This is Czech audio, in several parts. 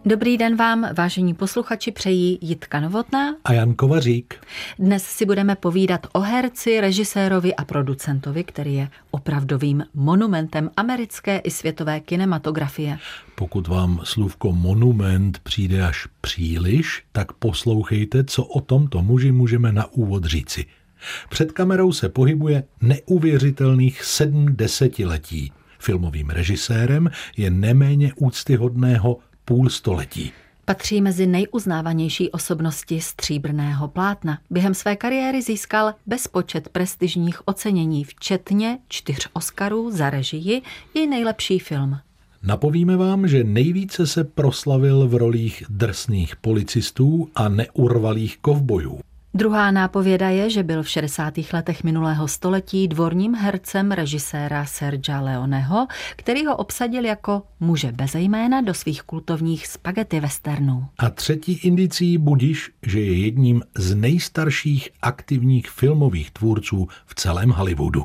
Dobrý den vám, vážení posluchači, přejí Jitka Novotná a Jan Kovařík. Dnes si budeme povídat o herci, režisérovi a producentovi, který je opravdovým monumentem americké i světové kinematografie. Pokud vám slůvko monument přijde až příliš, tak poslouchejte, co o tomto muži můžeme na úvod říci. Před kamerou se pohybuje neuvěřitelných 7 desetiletí. Filmovým režisérem je neméně úctyhodného půl století. Patří mezi nejuznávanější osobnosti stříbrného plátna. Během své kariéry získal bezpočet prestižních ocenění, včetně 4 Oscarů za režii i nejlepší film. Napovíme vám, že nejvíce se proslavil v rolích drsných policistů a neurvalých kovbojů. Druhá nápověda je, že byl v 60. letech minulého století dvorním hercem režiséra Sergia Leoneho, který ho obsadil jako muže beze jména do svých kultovních spaghetti westernů. A třetí indicí budiš, že je jedním z nejstarších aktivních filmových tvůrců v celém Hollywoodu.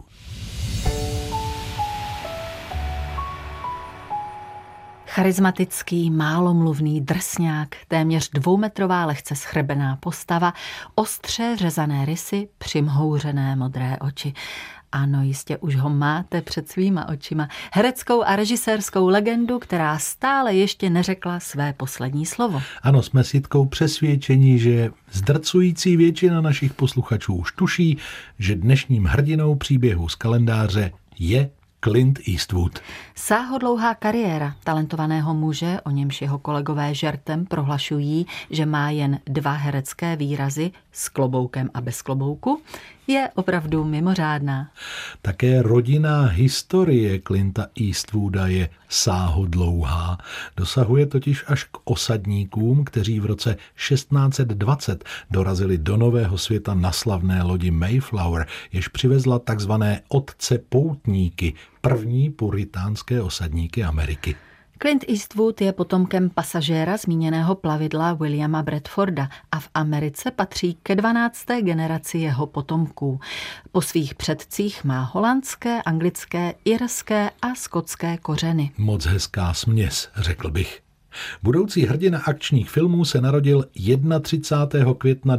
Charismatický, málomluvný drsňák, téměř 2metrová lehce schrbená postava, ostře řezané rysy, přimhouřené modré oči. Ano, jistě už ho máte před svýma očima. Hereckou a režisérskou legendu, která stále ještě neřekla své poslední slovo. Ano, jsme s Jitkou přesvědčení, že zdrcující většina našich posluchačů už tuší, že dnešním hrdinou příběhu z kalendáře je Clint Eastwood. Sáhodlouhá kariéra talentovaného muže, o němž jeho kolegové žertem prohlašují, že má jen 2 herecké výrazy s kloboukem a bez klobouku, je opravdu mimořádná. Také rodinná historie Clinta Eastwooda je sáhodlouhá. Dosahuje totiž až k osadníkům, kteří v roce 1620 dorazili do Nového světa na slavné lodi Mayflower, jež přivezla takzvané otce poutníky, první puritánské osadníky Ameriky. Clint Eastwood je potomkem pasažéra zmíněného plavidla Williama Bradforda a v Americe patří ke 12. generaci jeho potomků. Po svých předcích má holandské, anglické, irské a skotské kořeny. Moc hezká směs, řekl bych. Budoucí hrdina akčních filmů se narodil 31. května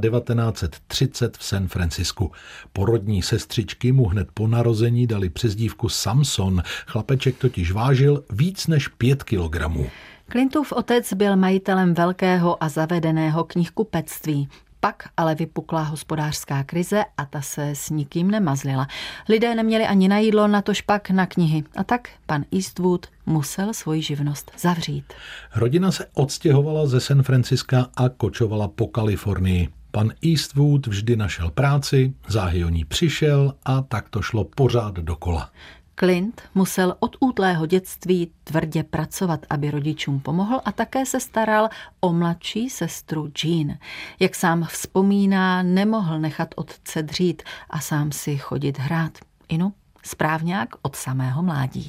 1930 v San Francisku. Porodní sestřičky mu hned po narození dali přezdívku Samson. Chlapeček totiž vážil víc než 5 kilogramů. Clintův otec byl majitelem velkého a zavedeného knihkupectví. Pak ale vypukla hospodářská krize a ta se s nikým nemazlila. Lidé neměli ani na jídlo, natož pak na knihy. A tak pan Eastwood musel svoji živnost zavřít. Rodina se odstěhovala ze San Francisca a kočovala po Kalifornii. Pan Eastwood vždy našel práci, záhy o ní přišel a tak to šlo pořád dokola. Clint musel od útlého dětství tvrdě pracovat, aby rodičům pomohl a také se staral o mladší sestru Jean. Jak sám vzpomíná, nemohl nechat otce dřít a sám si chodit hrát. Inu, správňák od samého mládí.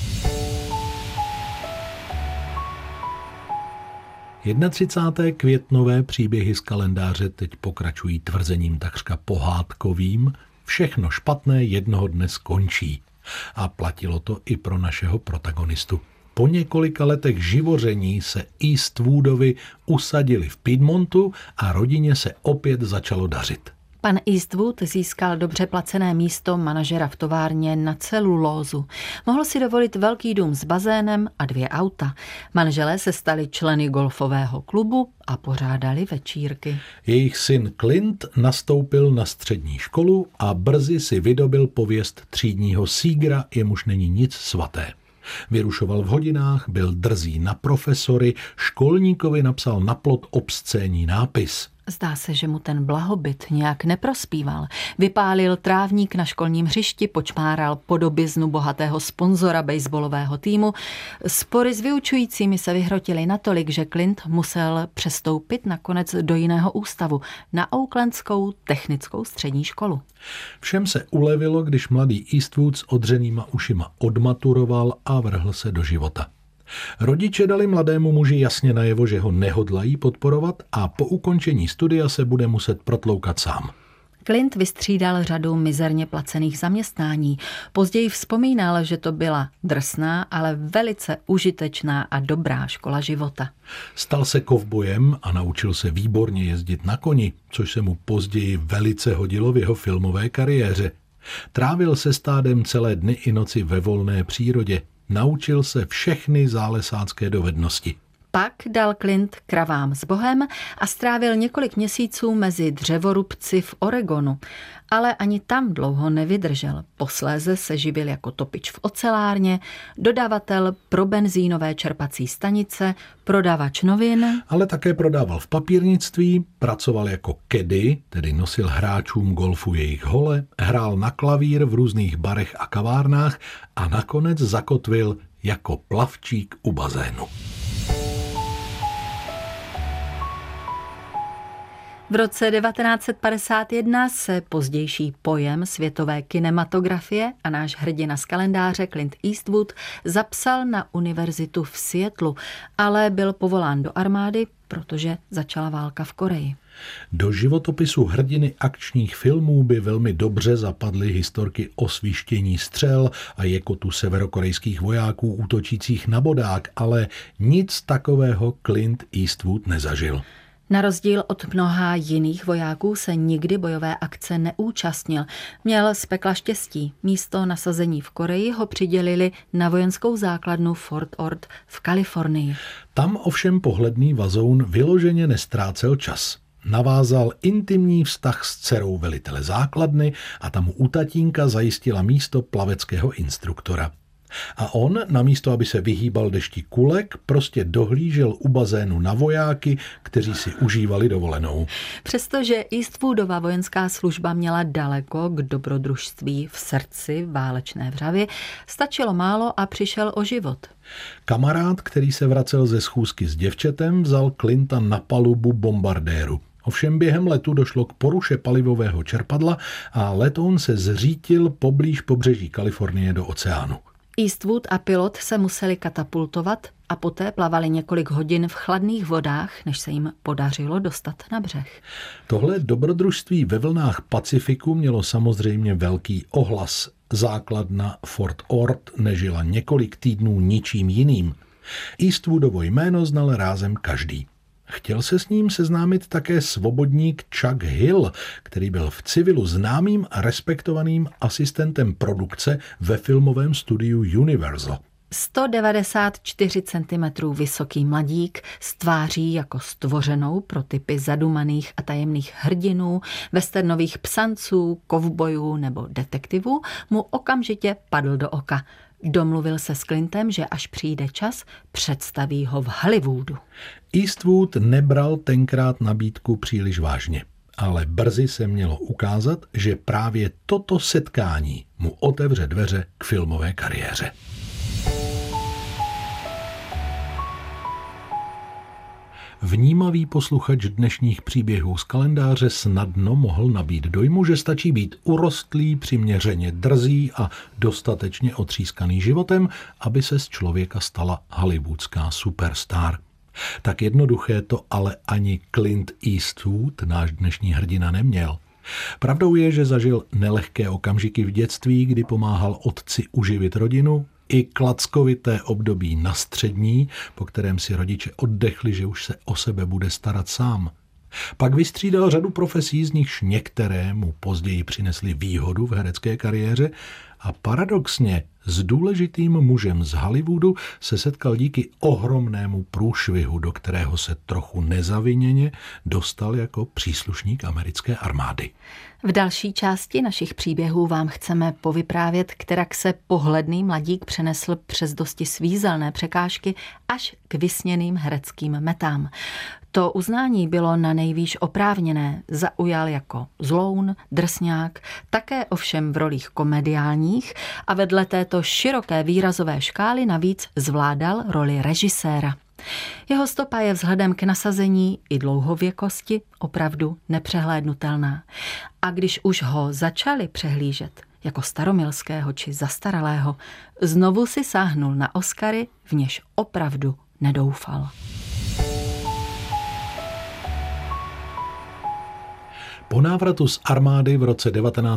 31. květnové příběhy z kalendáře teď pokračují tvrzením takřka pohádkovým. Všechno špatné jednoho dne skončí. A platilo to i pro našeho protagonistu. Po několika letech živoření se Eastwoodovi usadili v Piedmontu a rodině se opět začalo dařit. Pan Eastwood získal dobře placené místo manažera v továrně na celulózu. Mohl si dovolit velký dům s bazénem a 2 auta. Manželé se stali členy golfového klubu a pořádali večírky. Jejich syn Clint nastoupil na střední školu a brzy si vydobil pověst třídního sígra, jemuž není nic svaté. Vyrušoval v hodinách, byl drzý na profesory, školníkovi napsal na plot obscénní nápis. Zdá se, že mu ten blahobyt nějak neprospíval. Vypálil trávník na školním hřišti, počmáral podobiznu bohatého sponzora baseballového týmu. Spory s vyučujícími se vyhrotily natolik, že Clint musel přestoupit nakonec do jiného ústavu, na Oaklandskou technickou střední školu. Všem se ulevilo, když mladý Eastwood s odřenýma ušima odmaturoval a vrhl se do života. Rodiče dali mladému muži jasně najevo, že ho nehodlají podporovat a po ukončení studia se bude muset protloukat sám. Clint vystřídal řadu mizerně placených zaměstnání. Později vzpomínal, že to byla drsná, ale velice užitečná a dobrá škola života. Stal se kovbojem a naučil se výborně jezdit na koni, což se mu později velice hodilo v jeho filmové kariéře. Trávil se stádem celé dny i noci ve volné přírodě. Naučil se všechny zálesácké dovednosti. Pak dal Clint kravám s Bohem a strávil několik měsíců mezi dřevorubci v Oregonu, ale ani tam dlouho nevydržel. Posléze se živil jako topič v ocelárně, dodavatel pro benzínové čerpací stanice, prodavač novin. Ale také prodával v papírnictví, pracoval jako caddy, tedy nosil hráčům golfu jejich hole, hrál na klavír v různých barech a kavárnách a nakonec zakotvil jako plavčík u bazénu. V roce 1951 se pozdější pojem světové kinematografie a náš hrdina z kalendáře Clint Eastwood zapsal na univerzitu v Seattlu, ale byl povolán do armády, protože začala válka v Koreji. Do životopisu hrdiny akčních filmů by velmi dobře zapadly historky o svištění střel a jekotu severokorejských vojáků útočících na bodák, ale nic takového Clint Eastwood nezažil. Na rozdíl od mnoha jiných vojáků se nikdy bojové akce neúčastnil. Měl z pekla štěstí. Místo nasazení v Koreji ho přidělili na vojenskou základnu Fort Ord v Kalifornii. Tam ovšem pohledný vazoun vyloženě nestrácel čas. Navázal intimní vztah s dcerou velitele základny a tam mu u tatínka zajistila místo plaveckého instruktora. A on, namísto aby se vyhýbal dešti kulek, prostě dohlížel u bazénu na vojáky, kteří si užívali dovolenou. Přestože Eastwoodova vojenská služba měla daleko k dobrodružství v srdci válečné vřavy, stačilo málo a přišel o život. Kamarád, který se vracel ze schůzky s děvčetem, vzal Clinta na palubu bombardéru. Ovšem během letu došlo k poruše palivového čerpadla a letoun se zřítil poblíž pobřeží Kalifornie do oceánu. Eastwood a pilot se museli katapultovat a poté plavali několik hodin v chladných vodách, než se jim podařilo dostat na břeh. Tohle dobrodružství ve vlnách Pacifiku mělo samozřejmě velký ohlas. Základna Fort Ord nežila několik týdnů ničím jiným. Eastwoodovo jméno znal rázem každý. Chtěl se s ním seznámit také svobodník Chuck Hill, který byl v civilu známým a respektovaným asistentem produkce ve filmovém studiu Universal. 194 cm vysoký mladík s tváří jako stvořenou pro typy zadumaných a tajemných hrdinů, westernových psanců, kovbojů nebo detektivů mu okamžitě padl do oka. Domluvil se s Clintem, že až přijde čas, představí ho v Hollywoodu. Eastwood nebral tenkrát nabídku příliš vážně, ale brzy se mělo ukázat, že právě toto setkání mu otevře dveře k filmové kariéře. Vnímavý posluchač dnešních příběhů z kalendáře snadno mohl nabít dojmu, že stačí být urostlý, přiměřeně drzý a dostatečně otřískaný životem, aby se z člověka stala hollywoodská superstar. Tak jednoduché to ale ani Clint Eastwood, náš dnešní hrdina, neměl. Pravdou je, že zažil nelehké okamžiky v dětství, kdy pomáhal otci uživit rodinu, i klackovité období na střední, po kterém si rodiče oddechli, že už se o sebe bude starat sám. Pak vystřídal řadu profesí, z nichž některé mu později přinesly výhodu v herecké kariéře a paradoxně s důležitým mužem z Hollywoodu se setkal díky ohromnému průšvihu, do kterého se trochu nezaviněně dostal jako příslušník americké armády. V další části našich příběhů vám chceme povyprávět, kterak se pohledný mladík přenesl přes dosti svízelné překážky až k vysněným hereckým metám. To uznání bylo na nejvýš oprávněné, zaujal jako zloun, drsňák, také ovšem v rolích komediálních a vedle této široké výrazové škály navíc zvládal roli režiséra. Jeho stopa je vzhledem k nasazení i dlouhověkosti opravdu nepřehlédnutelná. A když už ho začali přehlížet jako staromilského či zastaralého, znovu si sáhnul na Oscary, v něž opravdu nedoufal. Po návratu z armády v roce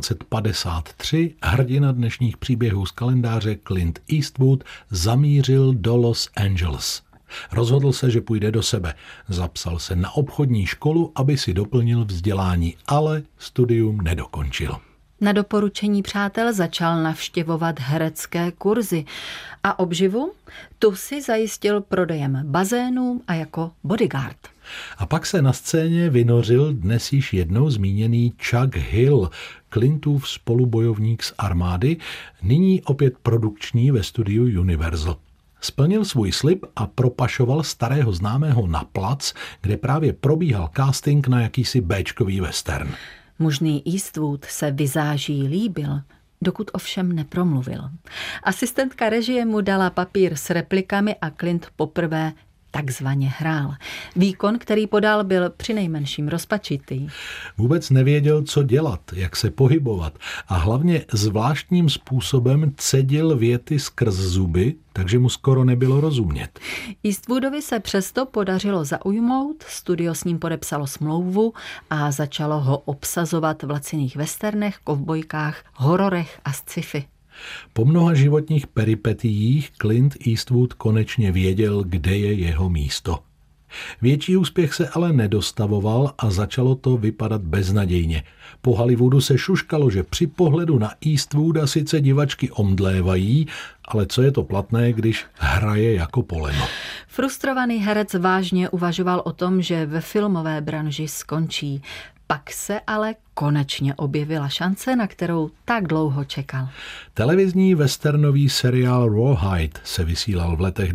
1953 hrdina dnešních příběhů z kalendáře Clint Eastwood zamířil do Los Angeles. Rozhodl se, že půjde do sebe. Zapsal se na obchodní školu, aby si doplnil vzdělání, ale studium nedokončil. Na doporučení přátel začal navštěvovat herecké kurzy a obživu tu si zajistil prodejem bazénů a jako bodyguard. A pak se na scéně vynořil dnes již jednou zmíněný Chuck Hill, Clintův spolubojovník z armády, nyní opět produkční ve studiu Universal. Splnil svůj slib a propašoval starého známého na plac, kde právě probíhal casting na jakýsi béčkový western. Mužný Eastwood se vizáží líbil, dokud ovšem nepromluvil. Asistentka režie mu dala papír s replikami a Clint poprvé takzvaně hrál. Výkon, který podal, byl přinejmenším rozpačitý. Vůbec nevěděl, co dělat, jak se pohybovat a hlavně zvláštním způsobem cedil věty skrz zuby, takže mu skoro nebylo rozumět. Eastwoodovi se přesto podařilo zaujmout, studio s ním podepsalo smlouvu a začalo ho obsazovat v laciných westernech, kovbojkách, hororech a sci-fi. Po mnoha životních peripetiích Clint Eastwood konečně věděl, kde je jeho místo. Větší úspěch se ale nedostavoval a začalo to vypadat beznadějně. Po Hollywoodu se šuškalo, že při pohledu na Eastwooda sice divačky omdlévají, ale co je to platné, když hraje jako poleno. Frustrovaný herec vážně uvažoval o tom, že ve filmové branži skončí. Pak se ale konečně objevila šance, na kterou tak dlouho čekal. Televizní westernový seriál Rawhide se vysílal v letech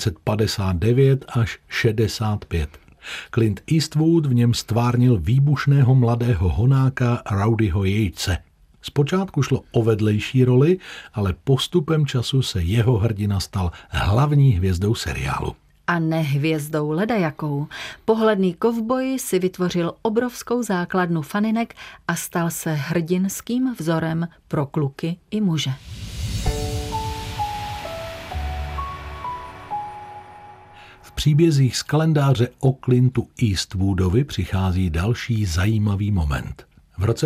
1959 až 65. Clint Eastwood v něm stvárnil výbušného mladého honáka Rowdyho Yatese. Zpočátku šlo o vedlejší roli, ale postupem času se jeho hrdina stal hlavní hvězdou seriálu. A ne hvězdou ledajakou. Pohledný kovboj si vytvořil obrovskou základnu faninek a stal se hrdinským vzorem pro kluky i muže. V příbězích z kalendáře o Clintu Eastwoodovi přichází další zajímavý moment. V roce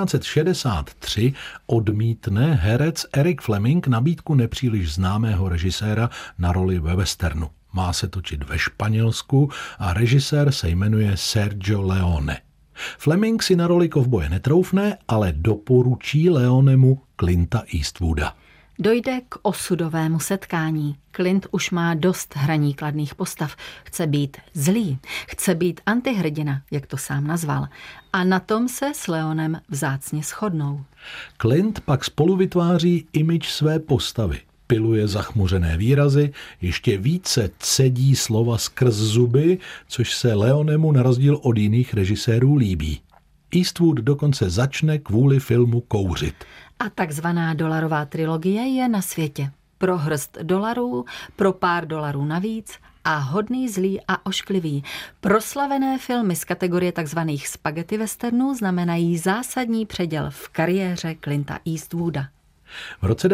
1963 odmítne herec Eric Fleming nabídku nepříliš známého režiséra na roli ve westernu. Má se točit ve Španělsku a režisér se jmenuje Sergio Leone. Fleming si na roli kovboje netroufne, ale doporučí Leonemu Clinta Eastwooda. Dojde k osudovému setkání. Clint už má dost hraní kladných postav. Chce být zlý, chce být antihrdina, jak to sám nazval. A na tom se s Leonem vzácně shodnou. Clint pak spolu vytváří image své postavy. Piluje zachmuřené výrazy, ještě více cedí slova skrz zuby, což se Leonemu na rozdíl od jiných režisérů líbí. Eastwood dokonce začne kvůli filmu kouřit. A takzvaná dolarová trilogie je na světě. Pro hrst dolarů, pro pár dolarů navíc a hodný, zlý a ošklivý. Proslavené filmy z kategorie takzvaných spaghetti westernů znamenají zásadní předěl v kariéře Clinta Eastwooda. V roce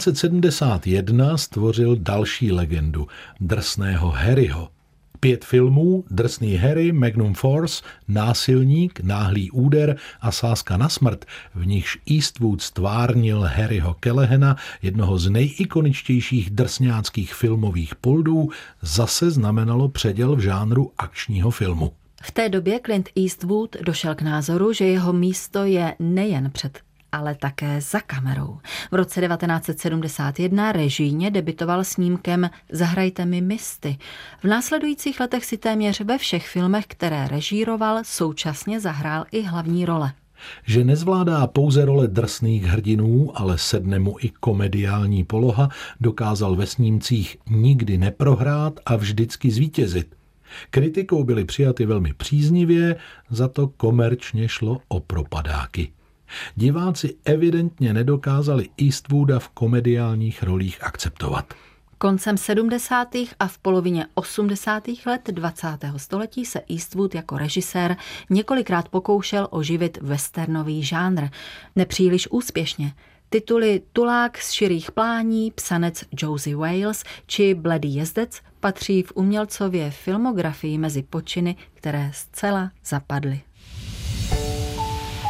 1971 stvořil další legendu, drsného Harryho. 5 filmů, Drsný Harry, Magnum Force, Násilník, Náhlý úder a Sázka na smrt, v nichž Eastwood stvárnil Harryho Callaghana, jednoho z nejikoničtějších drsňáckých filmových poldů, zase znamenalo předěl v žánru akčního filmu. V té době Clint Eastwood došel k názoru, že jeho místo je nejen před, ale také za kamerou. V roce 1971 režijně debitoval snímkem Zahrajte mi Misty. V následujících letech si téměř ve všech filmech, které režíroval, současně zahrál i hlavní role. Že nezvládá pouze role drsných hrdinů, ale sedne mu i komediální poloha, dokázal ve snímcích Nikdy neprohrát a vždycky zvítězit. Kritikou byly přijaty velmi příznivě, za to komerčně šlo o propadáky. Diváci evidentně nedokázali Eastwooda v komediálních rolích akceptovat. Koncem 70. a v polovině 80. let 20. století se Eastwood jako režisér několikrát pokoušel oživit westernový žánr. Nepříliš úspěšně. Tituly Tulák z širých plání, Psanec Josie Wales či Bledý jezdec patří v umělcově filmografii mezi počiny, které zcela zapadly.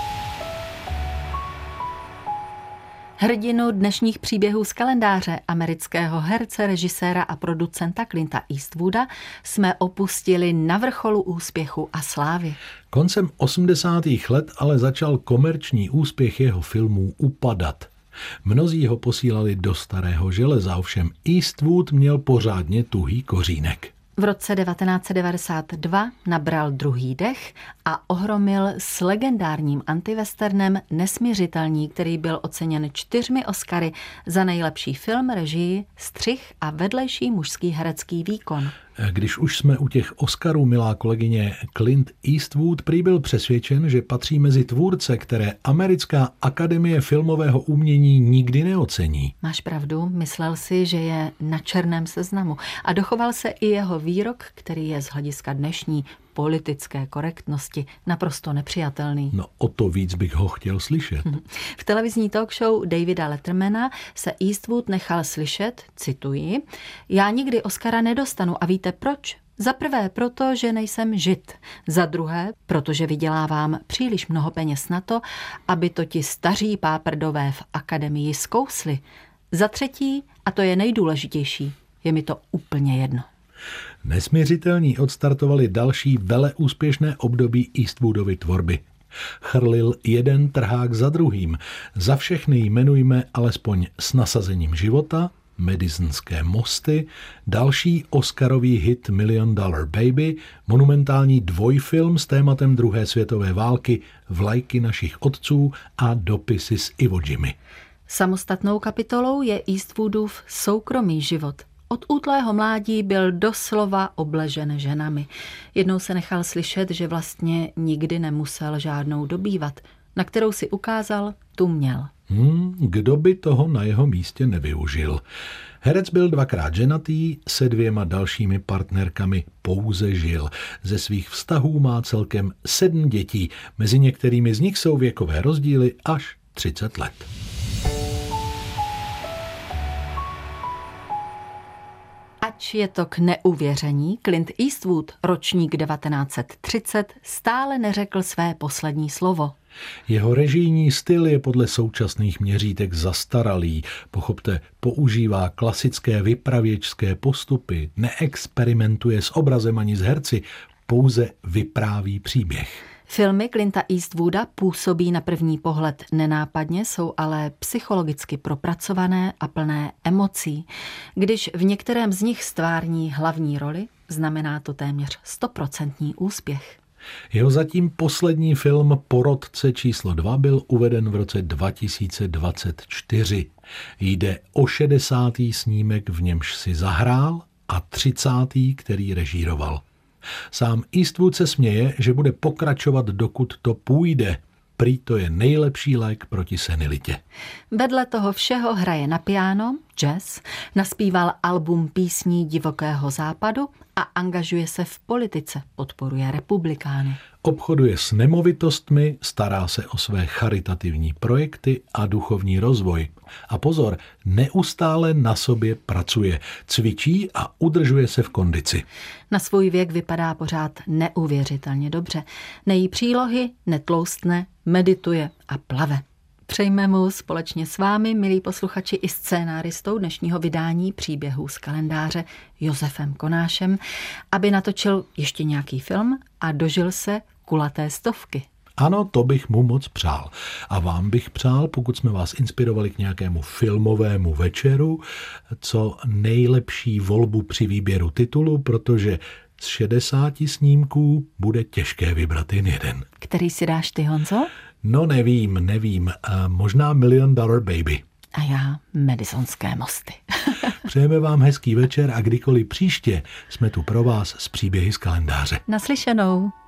Hrdinu dnešních příběhů z kalendáře, amerického herce, režiséra a producenta Clinta Eastwooda, jsme opustili na vrcholu úspěchu a slávy. Koncem 80. let ale začal komerční úspěch jeho filmů upadat. Mnozí ho posílali do starého železa, ovšem Eastwood měl pořádně tuhý kořínek. V roce 1992 nabral druhý dech a ohromil s legendárním antiwesternem Nesmiřitelní, který byl oceněn 4 Oscary za nejlepší film, režii, střih a vedlejší mužský herecký výkon. Když už jsme u těch Oscarů, milá kolegyně, Clint Eastwood prý byl přesvědčen, že patří mezi tvůrce, které Americká akademie filmového umění nikdy neocení. Máš pravdu, myslel si, že je na černém seznamu a dochoval se i jeho výrok, který je z hlediska dnešní politické korektnosti naprosto nepřijatelný. No o to víc bych ho chtěl slyšet. V televizní talk show Davida Lettermana se Eastwood nechal slyšet, cituji, já nikdy Oscara nedostanu a víte proč? Za prvé proto, že nejsem žid. Za druhé, protože vydělávám příliš mnoho peněz na to, aby to ti staří páprdové v akademii zkousli. Za třetí, a to je nejdůležitější, je mi to úplně jedno. Nesmiřitelní odstartovali další veleúspěšné období Eastwoodovy tvorby. Chrlil jeden trhák za druhým. Za všechny jmenujme alespoň S nasazením života, Madisonské mosty, další oscarový hit $1 Million Baby, monumentální dvojfilm s tématem druhé světové války, Vlajky našich otců a Dopisy z Iwo Jimy. Samostatnou kapitolou je Eastwoodův soukromý život. Od útlého mládí byl doslova obležen ženami. Jednou se nechal slyšet, že vlastně nikdy nemusel žádnou dobývat. Na kterou si ukázal, tu měl. Kdo by toho na jeho místě nevyužil? Herec byl 2krát ženatý, se 2 dalšími partnerkami pouze žil. Ze svých vztahů má celkem 7 dětí, mezi některými z nich jsou věkové rozdíly až 30 let. Ač je to k neuvěření, Clint Eastwood, ročník 1930, stále neřekl své poslední slovo. Jeho režijní styl je podle současných měřítek zastaralý. Pochopte, používá klasické vypravěčské postupy, neexperimentuje s obrazem ani s herci, pouze vypráví příběh. Filmy Clinta Eastwooda působí na první pohled nenápadně, jsou ale psychologicky propracované a plné emocí. Když v některém z nich stvární hlavní roli, znamená to téměř 100% úspěch. Jeho zatím poslední film Porodce číslo 2 byl uveden v roce 2024. Jde o 60. snímek, v němž si zahrál, a 30., který režíroval. Sám Eastwood se směje, že bude pokračovat, dokud to půjde. Prý to je nejlepší lék proti senilitě. Vedle toho všeho hraje na piano, jazz, naspíval album písní Divokého západu a angažuje se v politice, podporuje republikány. Obchoduje s nemovitostmi, stará se o své charitativní projekty a duchovní rozvoj. A pozor, neustále na sobě pracuje, cvičí a udržuje se v kondici. Na svůj věk vypadá pořád neuvěřitelně dobře. Nejí přílohy, netloustne, medituje a plave. Přejme mu společně s vámi, milí posluchači, i scénáristou dnešního vydání Příběhů z kalendáře Josefem Konášem, aby natočil ještě nějaký film a dožil se kulaté 100. Ano, to bych mu moc přál. A vám bych přál, pokud jsme vás inspirovali k nějakému filmovému večeru, co nejlepší volbu při výběru titulu, protože z 60 snímků bude těžké vybrat jen jeden. Který si dáš ty, Honzo? No nevím. Možná $1 Million Baby. A já Madisonské mosty. Přejeme vám hezký večer a kdykoliv příště jsme tu pro vás s příběhy z kalendáře. Naslyšenou.